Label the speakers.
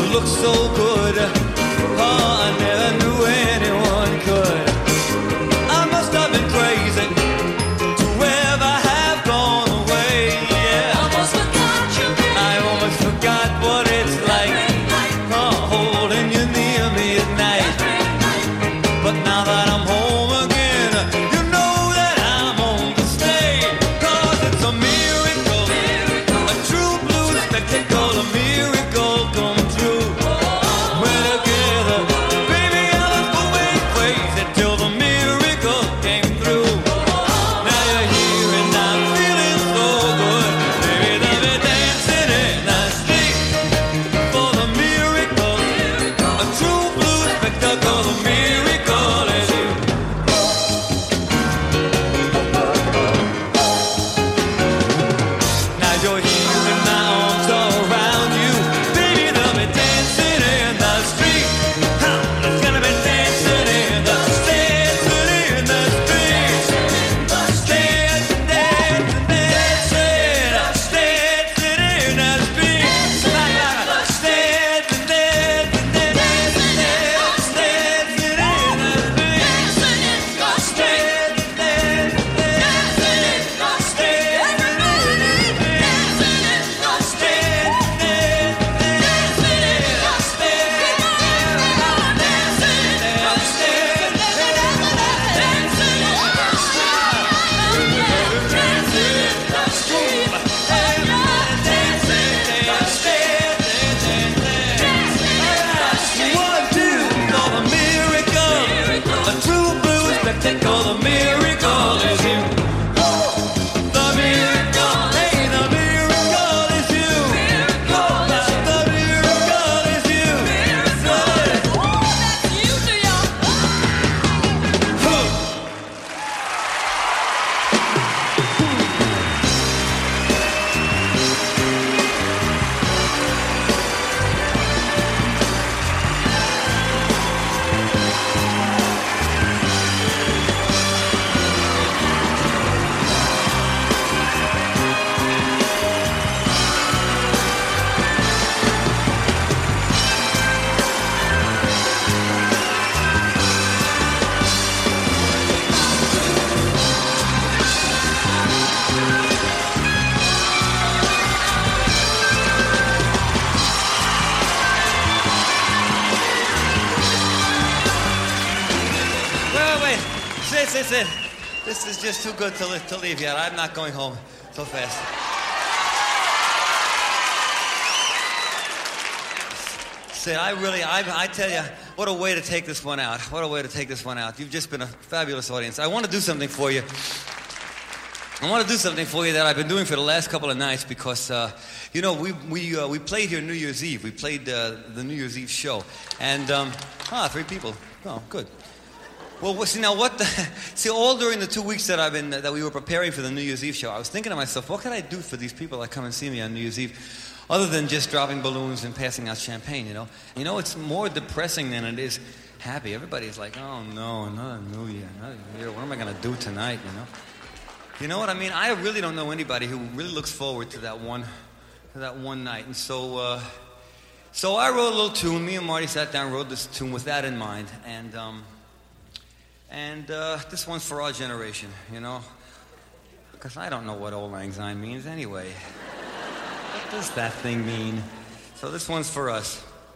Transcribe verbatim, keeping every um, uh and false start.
Speaker 1: look so good. Oh, I never knew anyone could. I must have been crazy to ever have gone away. Yeah,
Speaker 2: Almost forgot you, baby.
Speaker 1: I almost forgot what it's like, oh, holding you near me at night. But now that I'm home again, you know that I'm home to stay. 'Cause it's a miracle, a true blue spectacle, a miracle come true. We're together, baby, I was going crazy till the miracle came through. Now you're here and I'm feeling so good. Baby, let me dancing in the street for the miracle, a true blue spectacle, the miracle is you. Now you're here and my arms are around you. Baby, let me dancing in the street. Ha, it's gonna be dancing in the, dancing in the street. Dancing, dancing, dancing, dancing in the street. Dancing, dancing, dancing, dancing in the street. One, two, for the miracle, a true blue spectacle, the miracle is you. The miracle, hey, the miracle is you. The miracle is you. Wait, wait, sit, sit, sit. This is just too good to, li- to leave yet. I'm not going home so fast. Sid, I really, I, I tell you, what a way to take this one out. What a way to take this one out. You've just been a fabulous audience. I want to do something for you. I want to do something for you that I've been doing for the last couple of nights because, uh, you know, we we uh, we played here New Year's Eve. We played uh, the New Year's Eve show, and um, ah, three people. Oh, good. Well, well, see now what? The, see, all during the two weeks that I've been that we were preparing for the New Year's Eve show, I was thinking to myself, what can I do for these people that come and see me on New Year's Eve, other than just dropping balloons and passing out champagne? You know, you know, it's more depressing than it is happy. Everybody's like, oh no, another New Year, another year. What am I gonna do tonight? You know. You know what I mean? I really don't know anybody who really looks forward to that one, to that one night. And so, uh, so I wrote a little tune. Me and Marty sat down, wrote this tune with that in mind. And um, and uh, this one's for our generation, you know, because I don't know what Auld Lang Syne means anyway. What does that thing mean? So this one's for us.